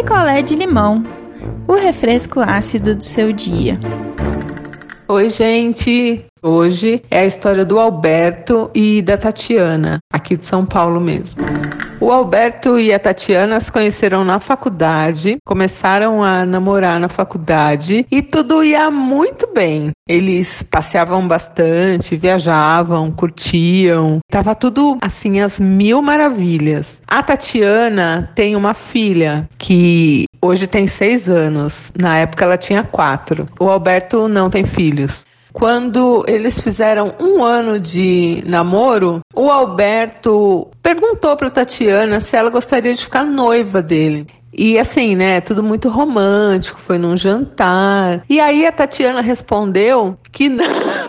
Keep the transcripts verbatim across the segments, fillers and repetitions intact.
picolé de limão, o refresco ácido do seu dia. Oi, gente! Hoje é a história do Alberto e da Tatiana, aqui de São Paulo mesmo. O Alberto e a Tatiana se conheceram na faculdade, começaram a namorar na faculdade e tudo ia muito bem. Eles passeavam bastante, viajavam, curtiam, tava tudo assim às mil maravilhas. A Tatiana tem uma filha que hoje tem seis anos, na época ela tinha quatro. O Alberto não tem filhos. Quando eles fizeram um ano de namoro, o Alberto perguntou para Tatiana se ela gostaria de ficar noiva dele. E assim, né, tudo muito romântico, foi num jantar. E aí a Tatiana respondeu que não,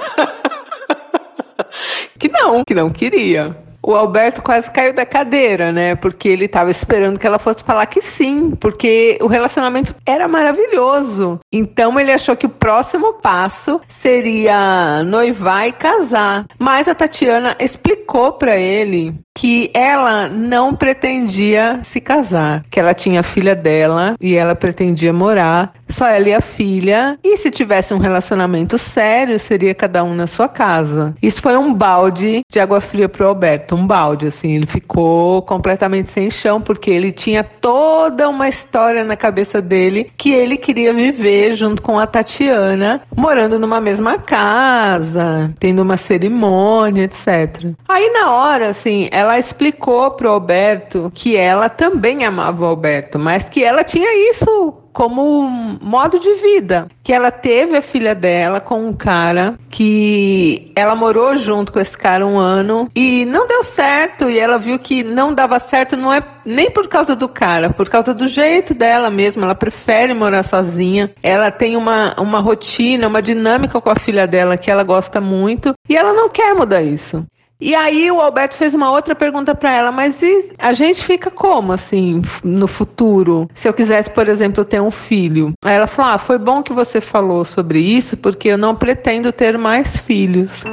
que não, que não queria. O Alberto quase caiu da cadeira, né? Porque ele estava esperando que ela fosse falar que sim, porque o relacionamento era maravilhoso. Então ele achou que o próximo passo seria noivar e casar. Mas a Tatiana explicou para ele que ela não pretendia se casar, que ela tinha a filha dela e ela pretendia morar, só ela e a filha, e se tivesse um relacionamento sério, seria cada um na sua casa. Isso foi um balde de água fria pro Alberto, um balde, assim, ele ficou completamente sem chão, porque ele tinha toda uma história na cabeça dele que ele queria viver junto com a Tatiana, morando numa mesma casa, tendo uma cerimônia, etcétera. Aí na hora, assim, ela Ela explicou pro Alberto que ela também amava o Alberto, mas que ela tinha isso como modo de vida. Que ela teve a filha dela com um cara que ela morou junto com esse cara um ano e não deu certo. E ela viu que não dava certo, não é nem por causa do cara, por causa do jeito dela mesma. Ela prefere morar sozinha. Ela tem uma, uma rotina, uma dinâmica com a filha dela que ela gosta muito e ela não quer mudar isso. E aí o Alberto fez uma outra pergunta para ela, mas e a gente fica como, assim, no futuro? Se eu quisesse, por exemplo, ter um filho. Aí ela falou, ah, foi bom que você falou sobre isso, porque eu não pretendo ter mais filhos.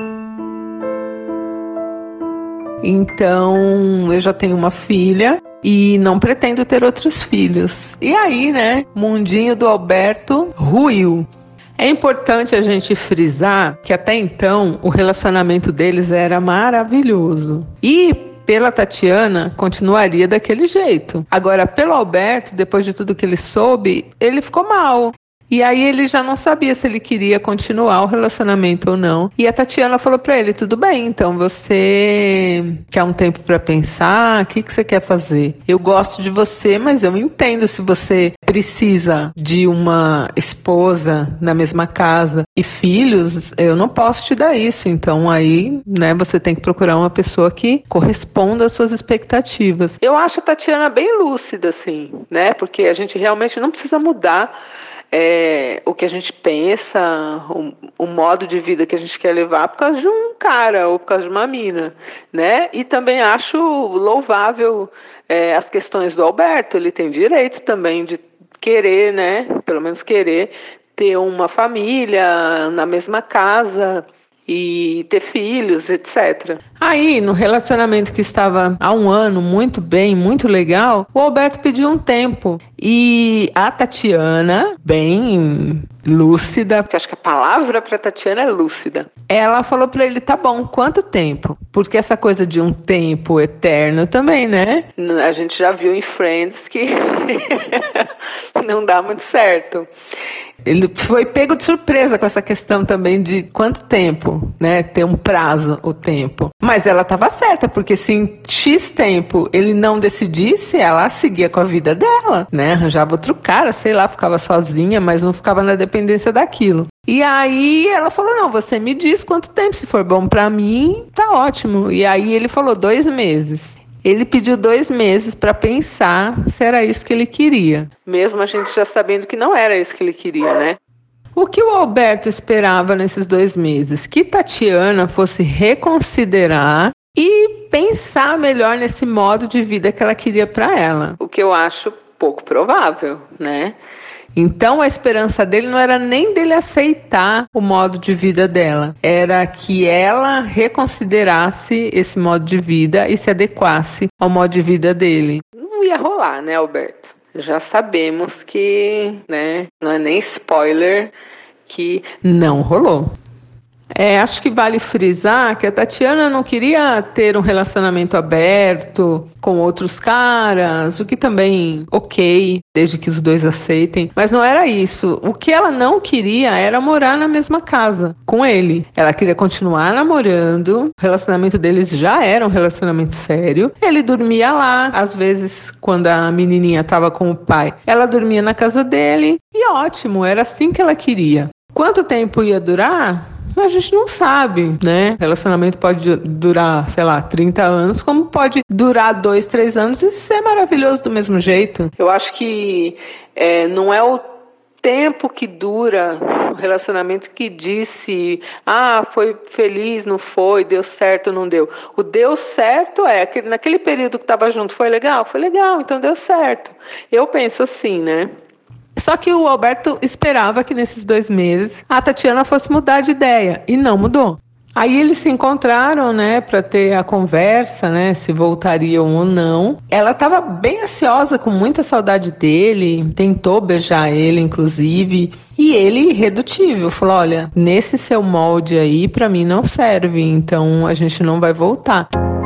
Então, eu já tenho uma filha e não pretendo ter outros filhos. E aí, né, o mundinho do Alberto ruiu. É importante a gente frisar que até então o relacionamento deles era maravilhoso. E pela Tatiana continuaria daquele jeito. Agora, pelo Alberto, depois de tudo que ele soube, ele ficou mal. E aí ele já não sabia se ele queria continuar o relacionamento ou não. E a Tatiana falou pra ele, tudo bem, então você quer um tempo pra pensar? O que, que você quer fazer? Eu gosto de você, mas eu entendo se você precisa de uma esposa na mesma casa e filhos, eu não posso te dar isso. Então aí, né, você tem que procurar uma pessoa que corresponda às suas expectativas. Eu acho a Tatiana bem lúcida, assim, né? Porque a gente realmente não precisa mudar É, o que a gente pensa, o, o modo de vida que a gente quer levar por causa de um cara ou por causa de uma mina, né? E também acho louvável é, as questões do Alberto, ele tem direito também de querer, né? Pelo menos querer ter uma família na mesma casa e ter filhos, etcétera. Aí, no relacionamento que estava há um ano muito bem, muito legal, o Alberto pediu um tempo. E a Tatiana, bem lúcida, porque acho que a palavra para Tatiana é lúcida, ela falou para ele, tá bom, quanto tempo? Porque essa coisa de um tempo eterno também, né? A gente já viu em Friends que não dá muito certo. Ele foi pego de surpresa com essa questão também de quanto tempo, né? Ter um prazo, o tempo. Mas ela estava certa, porque se em X tempo ele não decidisse, ela seguia com a vida dela, né? Arranjava outro cara, sei lá, ficava sozinha, mas não ficava na dependência daquilo. E aí ela falou, não, você me diz quanto tempo, se for bom pra mim, tá ótimo. E aí ele falou dois meses. Ele pediu dois meses para pensar se era isso que ele queria. Mesmo a gente já sabendo que não era isso que ele queria, né? O que o Alberto esperava nesses dois meses? Que Tatiana fosse reconsiderar e pensar melhor nesse modo de vida que ela queria para ela. O que eu acho pouco provável, né? Então a esperança dele não era nem dele aceitar o modo de vida dela, era que ela reconsiderasse esse modo de vida e se adequasse ao modo de vida dele. Não ia rolar, né, Alberto? já sabemos que, né, não é nem spoiler, que não rolou. É, acho que vale frisar que a Tatiana não queria ter um relacionamento aberto com outros caras, o que também ok, desde que os dois aceitem, mas não era isso. O que ela não queria era morar na mesma casa com ele. Ela queria continuar namorando, o relacionamento deles já era um relacionamento sério. Ele dormia lá, às vezes quando a menininha estava com o pai, ela dormia na casa dele e ótimo, era assim que ela queria. Quanto tempo ia durar? A gente não sabe, né? Relacionamento pode durar, sei lá, trinta anos, como pode durar dois, três anos e ser maravilhoso do mesmo jeito. Eu acho que é, não é o tempo que dura o relacionamento que diz se, ah, foi feliz, não foi, deu certo, não deu. O deu certo é, aquele, naquele período que estava junto, foi legal? Foi legal, então deu certo. Eu penso assim, né? Só que o Alberto esperava que nesses dois meses a Tatiana fosse mudar de ideia e não mudou. Aí eles se encontraram, né, para ter a conversa, né, se voltariam ou não. Ela estava bem ansiosa, com muita saudade dele, tentou beijar ele, inclusive, e ele irredutível, falou: olha, nesse seu molde aí para mim não serve, então a gente não vai voltar.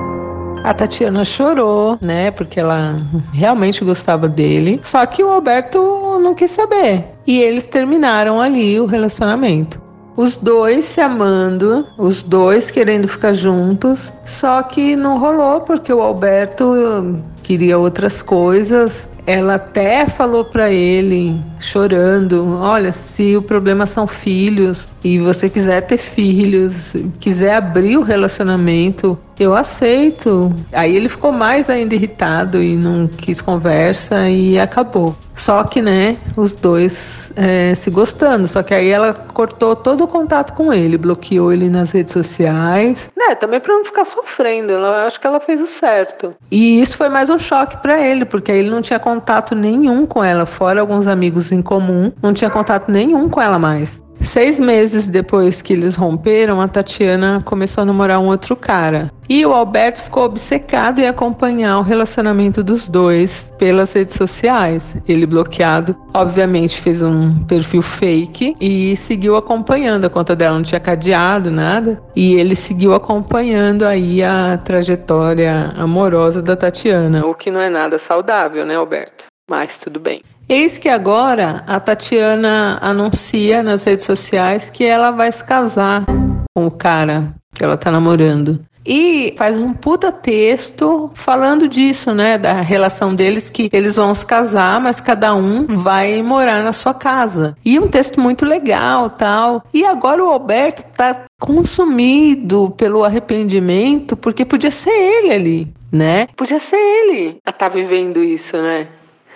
A Tatiana chorou, né, porque ela realmente gostava dele, só que o Alberto não quis saber. E eles terminaram ali o relacionamento. Os dois se amando, os dois querendo ficar juntos, só que não rolou porque o Alberto queria outras coisas. Ela até falou para ele, chorando: olha, se o problema são filhos e você quiser ter filhos, quiser abrir o relacionamento, eu aceito. Aí ele ficou mais ainda irritado e não quis conversa e acabou. Só que, né, os dois é, se gostando. Só que aí ela cortou todo o contato com ele, bloqueou ele nas redes sociais. Né, também para não ficar sofrendo. Eu acho que ela fez o certo. E isso foi mais um choque para ele, porque aí ele não tinha contato nenhum com ela, fora alguns amigos em comum, não tinha contato nenhum com ela mais. Seis meses depois que eles romperam, a Tatiana começou a namorar um outro cara. E o Alberto ficou obcecado em acompanhar o relacionamento dos dois pelas redes sociais. Ele, bloqueado, obviamente fez um perfil fake e seguiu acompanhando. A conta dela não tinha cadeado, nada. E ele seguiu acompanhando aí a trajetória amorosa da Tatiana. O que não é nada saudável, né, Alberto? Mas tudo bem. Eis que agora a Tatiana anuncia nas redes sociais que ela vai se casar com o cara que ela tá namorando. E faz um puta texto falando disso, né? Da relação deles, que eles vão se casar, mas cada um vai morar na sua casa. E um texto muito legal, tal. E agora o Alberto tá consumido pelo arrependimento, porque podia ser ele ali, né? Podia ser ele a tá vivendo isso, né?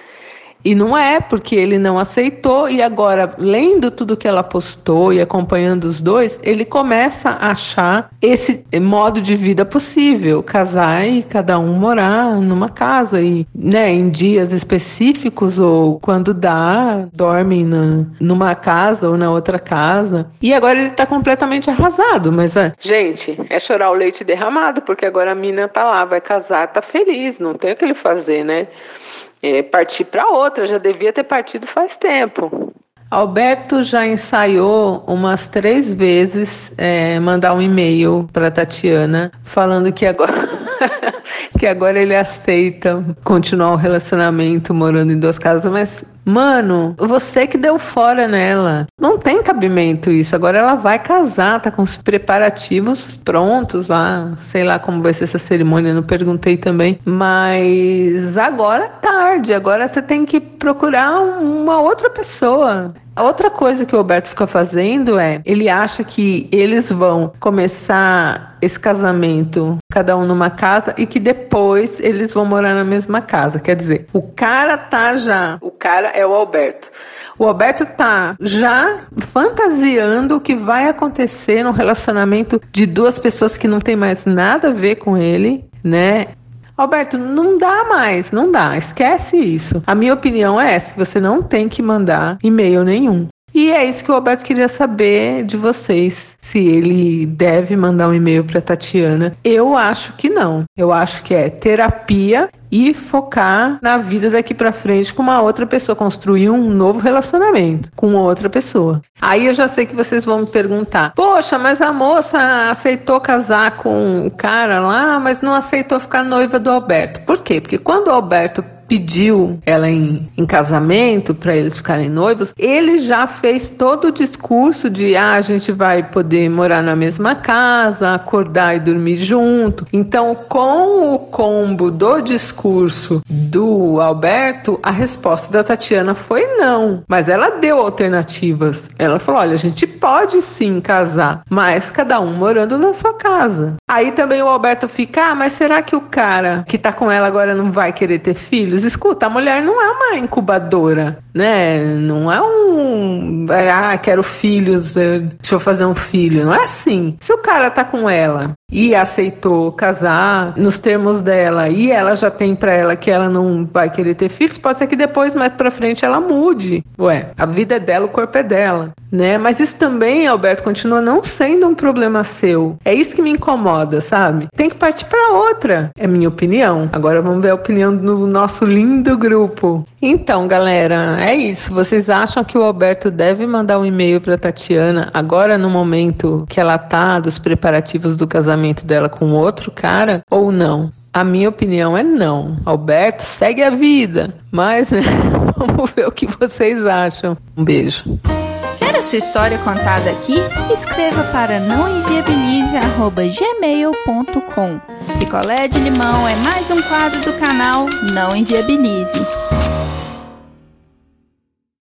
E não é, porque ele não aceitou, e agora, lendo tudo que ela postou e acompanhando os dois, ele começa a achar esse modo de vida possível, casar e cada um morar numa casa, e, né, em dias específicos, ou quando dá, dormem na, numa casa ou na outra casa. E agora ele tá completamente arrasado, mas, é, gente, é chorar o leite derramado, porque agora a mina tá lá, vai casar, tá feliz, não tem o que ele fazer, né? É, partir para outra, já devia ter partido faz tempo. Alberto já ensaiou umas três vezes é, mandar um e-mail para Tatiana falando que agora, que agora ele aceita continuar o relacionamento morando em duas casas, mas, mano, você que deu fora nela. Não tem cabimento isso. Agora ela vai casar, tá com os preparativos prontos lá. Sei lá como vai ser essa cerimônia, não perguntei também. Mas agora é tarde. Agora você tem que procurar uma outra pessoa. A outra coisa que o Alberto fica fazendo é, ele acha que eles vão começar esse casamento, cada um numa casa, e que depois eles vão morar na mesma casa. Quer dizer, o cara tá já... O cara é o Alberto. O Alberto tá já fantasiando o que vai acontecer no relacionamento de duas pessoas que não tem mais nada a ver com ele, né? Alberto, não dá mais, não dá, esquece isso. A minha opinião é essa, que você não tem que mandar e-mail nenhum. E E é isso que o Alberto queria saber de vocês. Se ele deve mandar um e-mail para Tatiana. Eu acho que não. Eu acho que é terapia e focar na vida daqui para frente com uma outra pessoa, construir um novo relacionamento com outra pessoa. Aí eu já sei que vocês vão me perguntar: poxa, mas a moça aceitou casar com o cara lá, mas não aceitou ficar noiva do Alberto. Por quê? Porque quando o Alberto pediu ela em, em casamento para eles ficarem noivos, ele já fez todo o discurso de ah, a gente vai poder morar na mesma casa, acordar e dormir junto. Então, com o combo do discurso do Alberto, a resposta da Tatiana foi não. Mas ela deu alternativas. Ela falou: olha, a gente pode sim casar, mas cada um morando na sua casa. Aí também o Alberto fica: ah, mas será que o cara que tá com ela agora não vai querer ter filhos? Escuta, a mulher não é uma incubadora, né? Não é um... ah, quero filhos, deixa eu fazer um filho. Não é assim. Se o cara tá com ela e aceitou casar nos termos dela e ela já tem pra ela que ela não vai querer ter filhos, pode ser que depois, mais pra frente, ela mude. Ué, a vida é dela, o corpo é dela, né? Mas isso também, Alberto, continua não sendo um problema seu. É isso que me incomoda, sabe? Tem que partir pra outra. É minha opinião. Agora vamos ver a opinião do nosso lindo grupo. Então, galera, é isso. Vocês acham que o Alberto deve mandar um e-mail pra Tatiana agora no momento que ela tá dos preparativos do casamento dela com outro cara ou não? A minha opinião é não. Alberto, segue a vida. Mas, né, vamos ver o que vocês acham. Um beijo. Quer a sua história contada aqui? Escreva para nãoenviabilize arroba gmail ponto com. Picolé de limão é mais um quadro do canal Não Enviabilize.